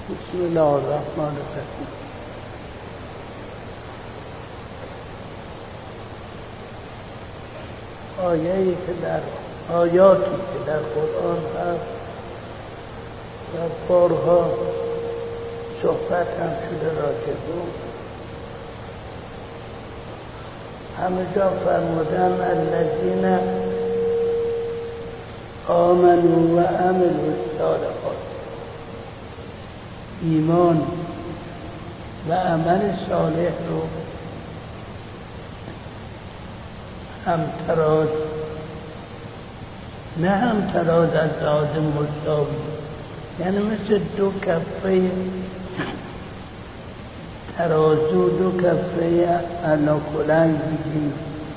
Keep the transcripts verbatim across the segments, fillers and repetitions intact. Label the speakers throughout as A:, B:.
A: بسم الله الرحمن الرحیم. آیه‌ای که در آیاتی که در قرآن هست و بارها صحبت هم شده راجع به همه جا فرمودن الذین آمنوا و عملوا الصالحات، ایمان و عمل صالح رو همتراز، نه همتراز از لحاظ مساوی، یعنی مثل دو کفه ترازو، دو کفه علاکلنگ بگیم.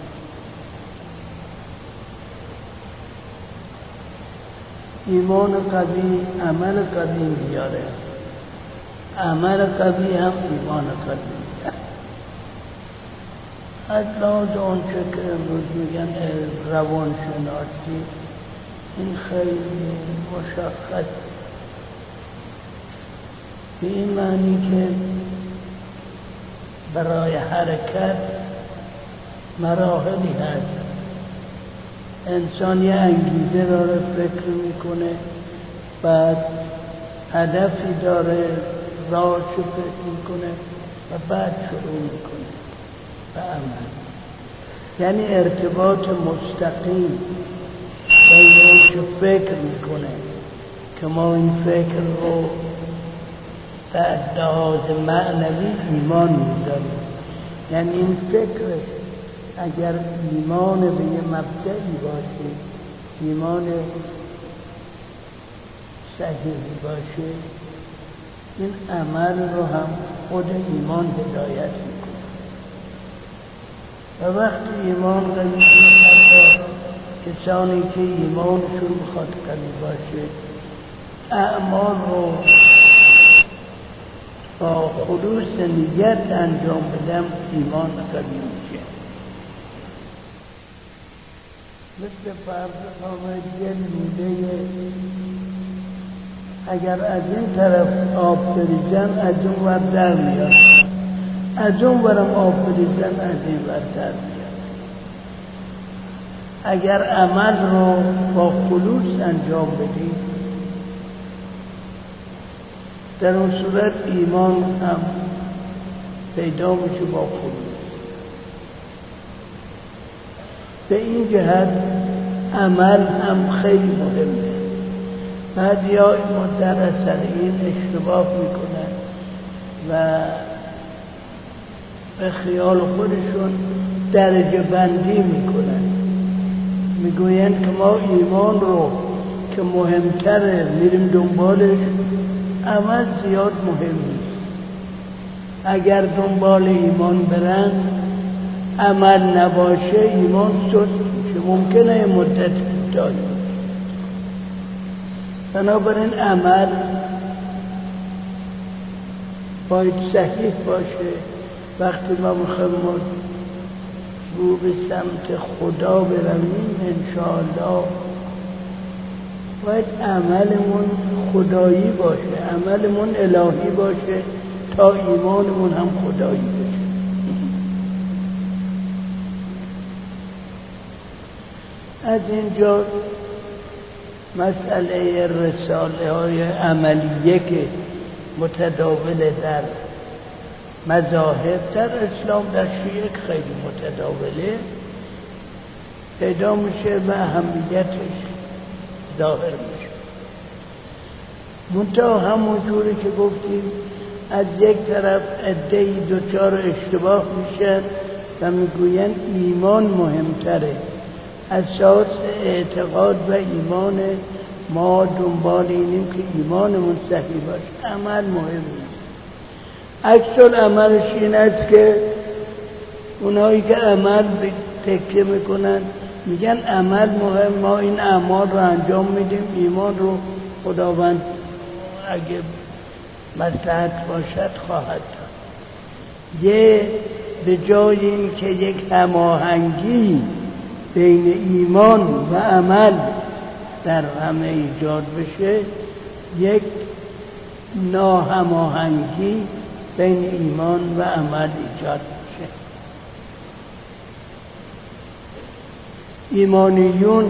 A: ایمان قوی عمل قوی میاره، عمل قوی هم ایمان قوی میاره. از لحاظ آنچه که امروز میگن روانشناسی، این خیلی مشخص به این معنی که برای حرکت مراحلی هست. انسان یه انگیزه داره، فکر میکنه، بعد هدفی داره، راهشو فکر میکنه و بعد شروع میکنه به عمل. یعنی ارتباط مستقیم بین اون که فکر میکنه که ما این فکر رو در لحاظ معنوی ایمان میداریم. یعنی این فکر اگر ایمان به یه مبدعی باشه، ایمان صحیحی باشه، این عمل رو هم خود ایمان هدایت میکنه. و وقتی ایمان قوی باشه، کسانی که ایمانشون میخواد قوی باشه، اعمال رو با خلوص نیت انجام بدم، ایمان قوی میشه. مثل فرض کنید یه لوله، اگر از این طرف آب بریزم از اون ور در میاد، از اون ورم آب بریزم از این ور در میاد. اگر عمل رو با خلوص انجام بدید، در اون صورت ایمان هم پیدا میشه با خلوص. به این جهت عمل هم خیلی مهمه. بعضی ها در اثر این اشتباه میکنن و به خیال خودشون درجه بندی میکنن، میگوین که ما ایمان رو که مهمتره میریم دنبالش، عمل زیاد مهم نیست. اگر دنبال ایمان برن، عمل نباشه، ایمان سست میشه، ممکنه یه مدت کوتاهی. بنابراین عمل باید صحیح باشه. وقتی ما میخوایم رو به سمت خدا برویم انشاءالله، باید عملمون خدایی باشه، عملمون الهی باشه تا ایمانمون هم خدایی باشه. از اینجا مسئله رساله های عملیه که متداول در مذاهب، در اسلام در شیعه خیلی متداوله، پیدا میشه و اهمیتش ظاهر میشه. منتها همون جوری که گفتیم، از یک طرف عده‌ای دوچار اشتباه میشن و میگوین ایمان مهمتره. اساس اعتقاد و ایمان ما دنبال اینیم که ایمانمون صحیح باشه، عمل مهم نیست. عکس العملش این است که اونایی که عمل تکیه میکنن میگن عمل مهم، ما این اعمال رو انجام میدیم، ایمان رو خداوند اگه مصلحت باشد خواهد داد. یه به جای این که یک هماهنگی بین ایمان و عمل در همه ایجاد بشه، یک ناهماهنگی بین ایمان و عمل ایجاد میشه. ایمانیون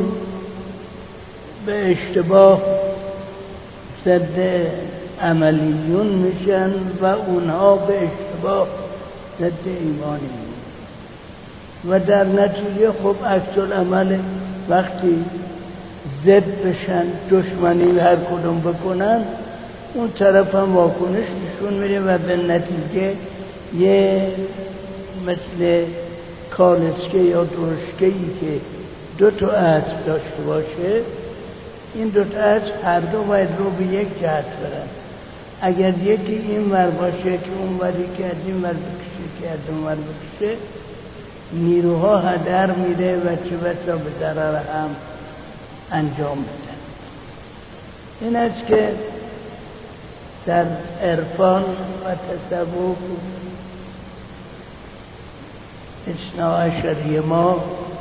A: به اشتباه ضد عملیون میشن و اونها به اشتباه ضد ایمانیون و در نتیجه خب عکس العمل وقتی ضد بشن، دشمنی هر کدوم بکنن، اون طرف هم واکنش نشون میده و به نتیجه یه مثل کالسکه یا درشکه‌ای که دو تا اسب داشته باشه، این دو تا اسب هر دو باید رو به یک جهت برن. اگر یکی این ور باشه که اون وری که از این ور بکشه که از اون ور بکشه، نیروها هدر میره و چه بسا به ضرر هم انجام بدن. این است که در عرفان و تصوف اثناعشری ما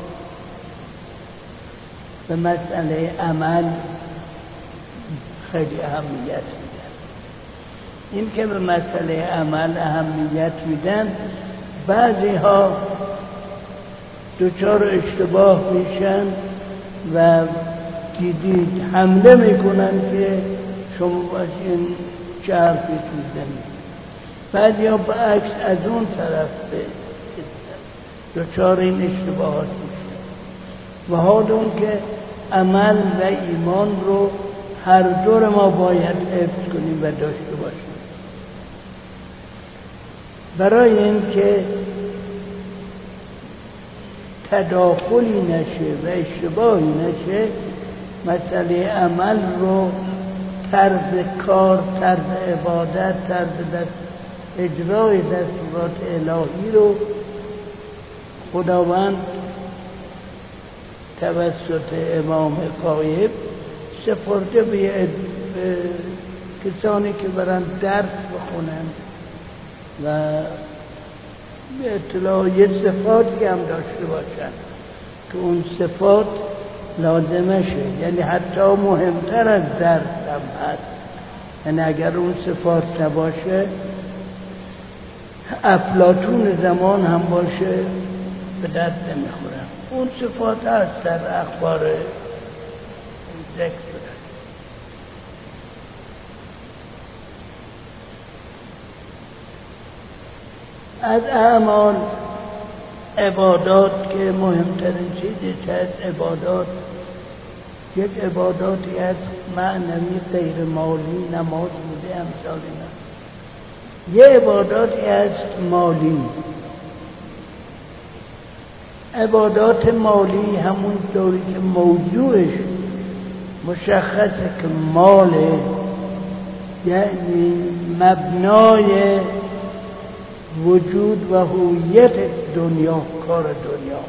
A: به مسئله عمل خیلی اهمیت میدن. این که به مسئله عمل اهمیت میدن، بعضی ها دچار اشتباه میشن و دیدید حمله میکنن که شما باشین چه حرفی میزنید. بعضی ها برعکس از اون طرف دچار این اشتباهات میشن و حال اون که عمل و ایمان رو هر دور ما باید حفظ کنیم و داشته باشیم. برای این که تداخلی نشه و اشتباهی نشه، مسئله عمل رو، طرز کار، طرز عبادت، طرز دست اجرای دستورات الهی رو خداوند توسط امام غایب سپرده به کسانی که برن درس بخونن و به اطلاع یه صفاتی هم داشته باشن که اون صفات لازمه شه، یعنی حتی مهمتر از درس هم هست. یعنی اگر اون صفات نباشه، افلاطون زمان هم باشه به دست نمیخورن. اون صفات هست در اخبار ذکر شده. از اعمال عبادات که مهمترین چیزی هست، عبادات یک عباداتی از معنوی غیر مالی، نماز بوده امثال اینا. یه عباداتی از مالی. عبادات مالی همون طوری که موضوعش مشخصه که ماله، یعنی مبنای وجود و هویت دنیا، کار دنیا.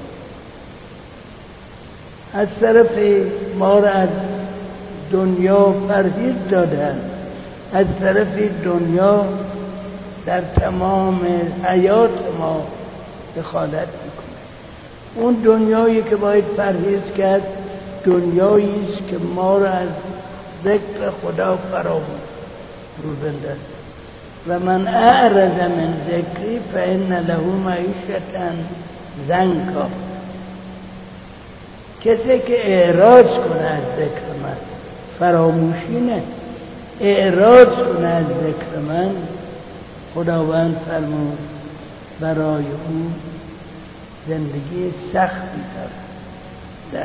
A: از طرف ما را از دنیا پرهیز دادن، از طرف دنیا در تمام حیات ما دخالت میکنه. اون دنیایی که باید پرهیز کرد، دنیایی است که ما را از ذکر خدا فراموش رو بندازه. و من اعرض من ذکری فإن له معیشة ضنکا. کسی که اعراض کنه از ذکر من، فراموشی نه، اعراض کنه از ذکر من، خداوند فرمود برای او زندگی سختی در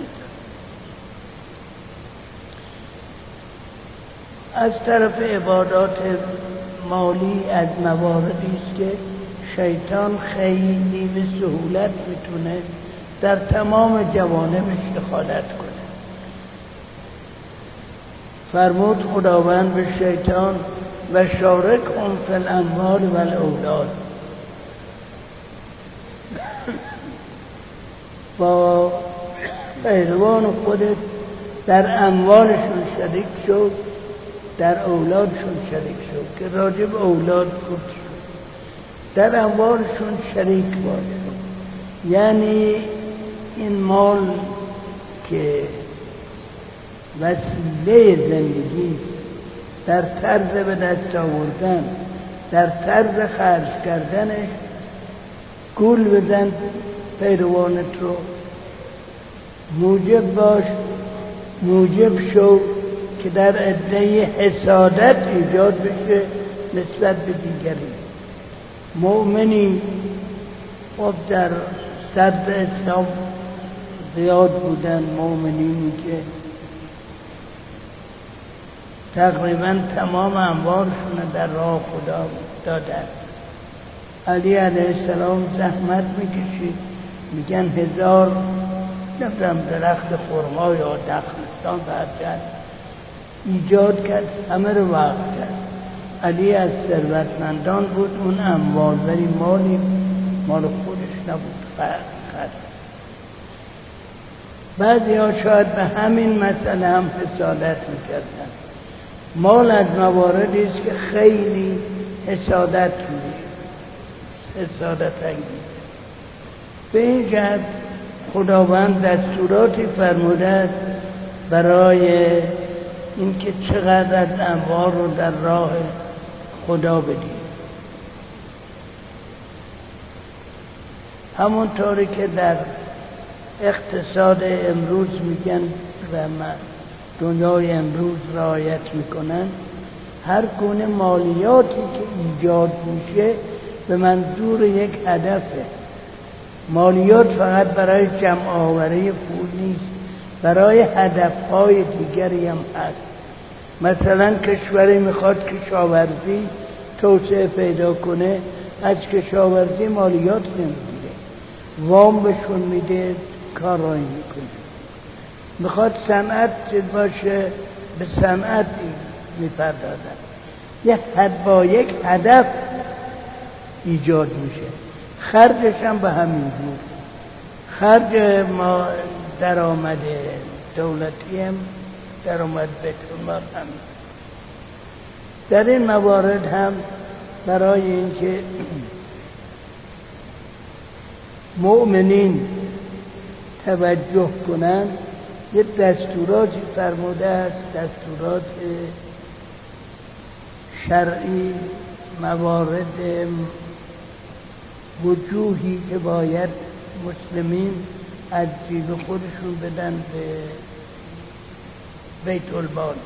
A: از طرف عبادات مالی از مواردی است که شیطان خیلی به سهولت میتونه در تمام جوانبش دخالت کنه. فرمود خداوند به شیطان و شارکهم فی الاموال و الاولاد. با پیروان خودت در اموالشون شریک شد، در اولادشون شریک شد که راجب اولاد گفت شد، در اموالشون شریک باش. یعنی این مال که وسیله زندگی در طرز به دست آوردن، در طرز خرج کردنش گول بزن پیروانت رو، موجب باش، موجب شو که در عده حسادت ایجاد بشه نسبت به دیگری. مؤمنی خب در صدر اسلام زیاد بودن، مؤمنینی که تقریبا تمام اموالشون در راه خدا دادن. علی علیه السلام زحمت میکشید، میگن هزار نمیدونم درخت خرما یا دخلستان برجن ایجاد کرد، همه رو وقف کرد. علی از ثروتمندان بود، اون اموال ولی مالی مال خودش نبود، خرد. بعضی ها شاید به همین مسئله هم حسادت میکردن. مال از مواردی است که خیلی حسادت میشه، حسادت انگیز. به این جهت خداوند دستوراتی فرموده است برای اینکه چقدر از اموال رو در راه خدا بدید. همونطوری که در اقتصاد امروز میگن و دنیای امروز رعایت میکنن، هر گونه مالیاتی که ایجاد میشه به منظور یک هدفه. مالیات فقط برای جمع آوری پول نیست، برای هدفهای دیگری هم هست. مثلا کشوری میخواد کشاورزی توسعه پیدا کنه، از کشاورزی مالیات نمیگیره، وام بهشون میده، کار رای میکنه. میخواد صنعت باشه، به صنعت میپردازن. یه حد با یک هدف ایجاد میشه. خرجش هم به همین جور. خرج ما درآمد دولتی هم درآمد بیت المال هم. در این موارد هم برای اینکه مؤمنین توجه کنند یه دستوراتی فرموده است، دستورات شرعی، موارد وجوهی که باید مسلمین از جیب خودشون بدن به بیت المال.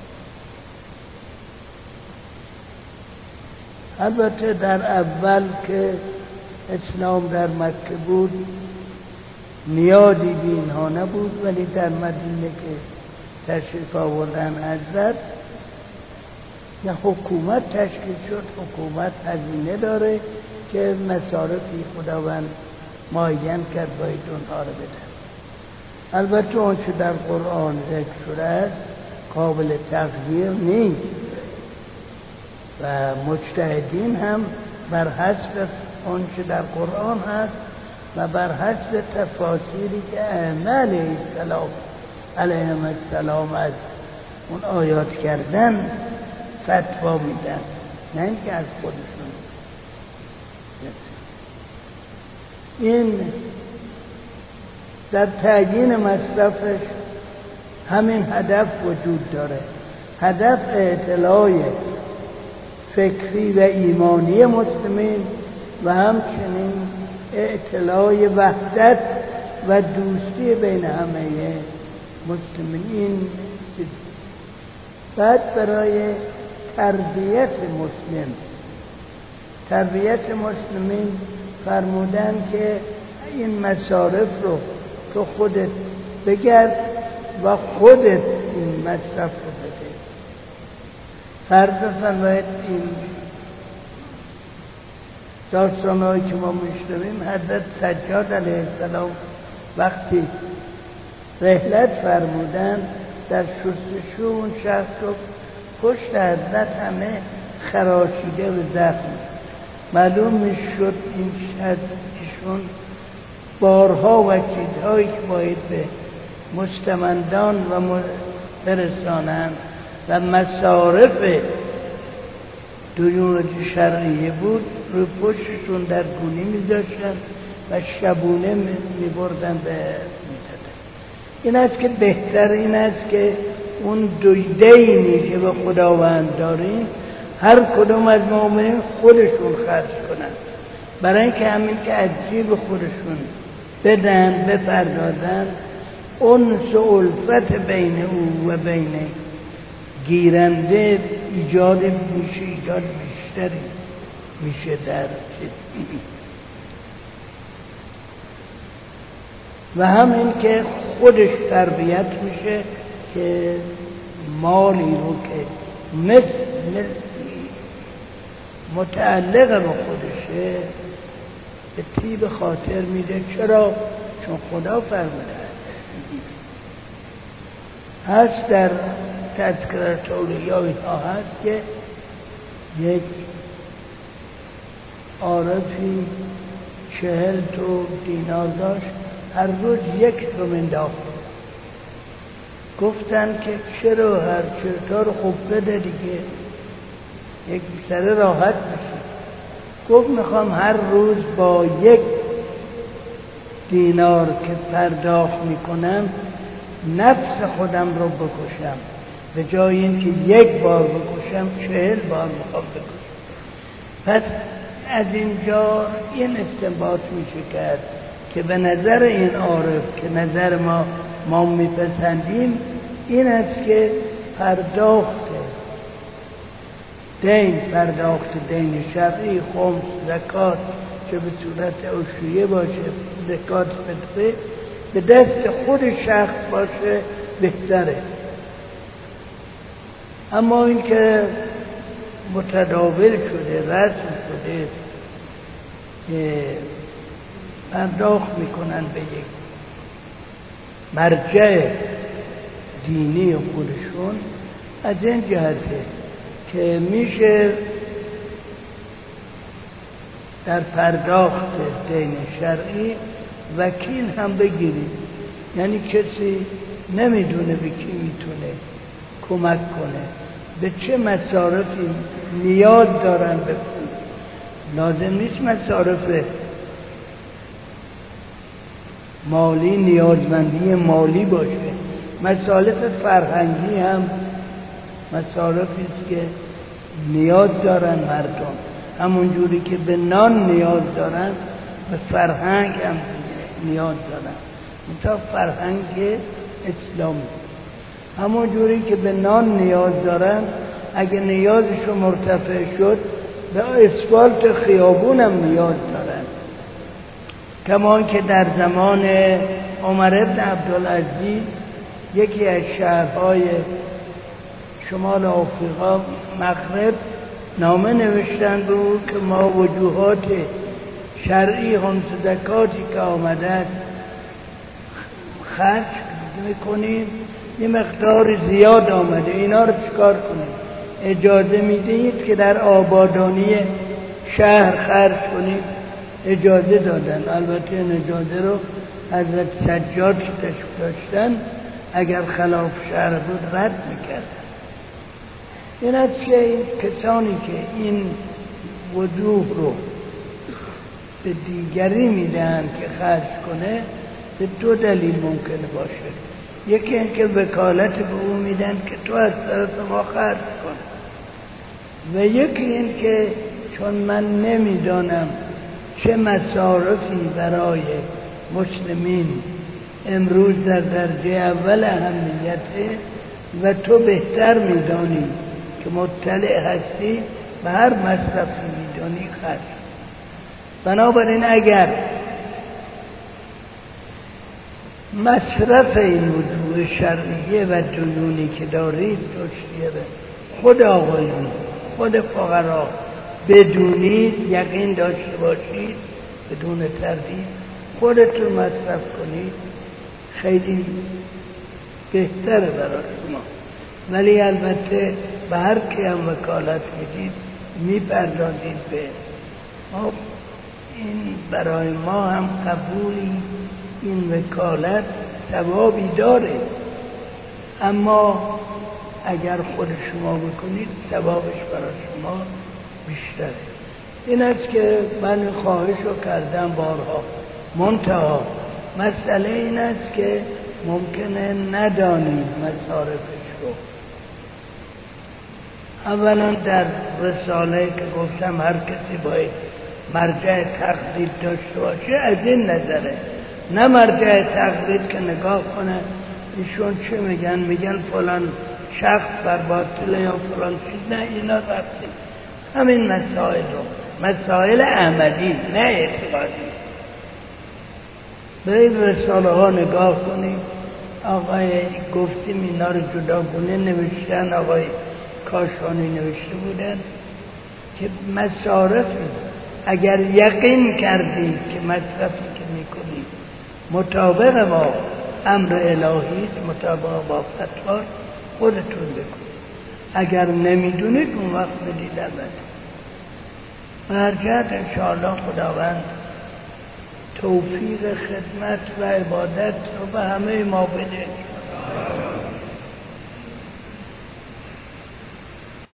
A: البته در اول که اسلام در مکه بود نیازی به اینها نبود، ولی در مدینه که تشریف آوردن حضرت یه حکومت تشکیل شد. حکومت هزینه داره که مصارفی خداوند معین کرد باید اونها رو بدن. البته اون چه در قرآن ذکر شده است قابل تغییر نیست و مجتهدین هم بر حسب اون چه در قرآن هست و بر حسب تفاسیری که ائمه علیه السلام علیهم السلام از اون آیات کردن فتوا میدن، نه اینکه از خودشون. این در تعیین مصرفش همین هدف وجود داره، هدف اطلاع فکری و ایمانی مسلمین و همچنین اطلاع وحدت و دوستی بین همه مسلمین. بعد برای تربیت مسلم، تربیت مسلمین فرمودن که این مصارف رو تو خودت بگرد و خودت این مصرف رو بده. فرض فرمایید این داستانهایی که ما میشنویم، حضرت سجاد علیه السلام وقتی رحلت فرمودن در شستشو اون شخص رو پشت حضرت همه خراشیده و زخم، معلوم میشد این ایشون بارها و چیزهایی که باید به مستمندان و برسانند و مصارف دیون شرعیه بود رو پشتشون در گونی میذاشتن و شبونه میبردن به میدادن. این است که بهتر این است که اون دو دینی که به خداوند داریم هر کدوم از مؤمنین خودشون خرج کنن، برای اینکه همین که از جیب خودشون بدن بپردازن، انس و الفت بین او و بین گیرنده ایجاد میشه، ایجاد بیشتری میشه در و همین که خودش تربیت میشه که مالی رو که مثل متعلق به خودشه به طیب خاطر میده. چرا؟ چون خدا فرموده هست در تذکرة اولیاء ها هست که یک عارفی چهل تو دینار داشت، هر روز یک رو منداخت. گفتن که چرا هر چرتا رو خوب بده دیگه، یک سر راحت بشه. گفت میخوام هر روز با یک دینار که پرداخت میکنم نفس خودم رو بکشم، به جای اینکه یک بار بکشم چهل بار میخوام بکشم. پس از اینجا این استنباط میشه کرد که به نظر این عارف که نظر ما ما میپسندیم این است که پرداخت دین، پرداخت دین شرعی، خمس، زکات چه به صورت عشریه باشه، زکات فطره به دست خود شخص باشه بهتره. اما این که متداول شده، رسم شده که پرداخت میکنن به یک مرجع دینی خودشون، از این جهته که میشه در پرداخت دین شرعی وکیل هم بگیرید، یعنی کسی نمیدونه به کی میتونه کمک کنه، به چه مصارفی نیاز دارن به پول. لازم نیست مصارف مالی نیازمندی مالی باشه، مصارف فرهنگی هم مصارفی است که نیاز دارن مردم، همون جوری که به نان نیاز دارن به فرهنگ هم نیاز دارن، منتها فرهنگ اسلامی. همون جوری که به نان نیاز دارن، اگه نیازشون مرتفع شد به اسفالت خیابون هم نیاز دارن. کما که در زمان عمر بن عبدالعزیز یکی از شهرهای شمال آفریقا مغرب نامه نوشتن به او که ما وجوهات شرعی خمس زکاتی که آمده است خرج میکنیم، یه مقدار زیاد آمده، اینا رو چکار کنیم؟ اجازه میدهید که در آبادانی شهر خرج کنیم؟ اجازه دادن. البته این اجازه رو حضرت سجاد که تشریف داشتن اگر خلاف شرع بود رد میکردن. این است که این کسانی که این وجوه رو به دیگری میدن که خرج کنه به دو دلیل ممکنه باشه. یکی این که وکالت به او میدن که تو از طرف ما خرج کن، و یکی این که چون من نمیدانم چه مصارفی برای مسلمین امروز در درجه اول اهمیته و تو بهتر میدانی که مطلع هستی و هر مصرفی میدانی خرج. بنابراین اگر مصرف این وجوه شرعیه و دیونی که دارید توشیه به خود آقایون، خود فقرا بدونید، یقین داشته باشید بدون تردید خودتون مصرف کنید، خیلی بهتره برای شما. ولی البته به هر کی هم وکالت میدید میپردازید به ما، این برای ما هم قبولی این وکالت ثوابی داره، اما اگر خود شما بکنید ثوابش برای شما بیشتره. این است که من خواهش رو کردم بارها. منتها مسئله این است که ممکنه ندانید مصارفش رو. اولا در رساله که گفتم هر کسی باید مرجع تقلید داشته باشه، از این نظره، نه مرجع تقلید که نگاه کنه ایشون چه میگن، میگن فلان شخص بر باطله یا فلان چیز، نه اینا ربطی. همین مسائل رو، مسائل عملی نه اعتقادی، برید رساله ها نگاه کنید. آقای گفتیم اینا رو جداگونه نوشتن، آقای کاشانی نوشته بودن که مصارفی اگر یقین کردید که مصرفی که میکنید مطابق با امر الهی، مطابق با فتوا، خودتون بکنید. اگر نمیدونید اون وقت بدید عمل. برجت انشاءالله خداوند توفیق خدمت و عبادت رو به همه ما بده.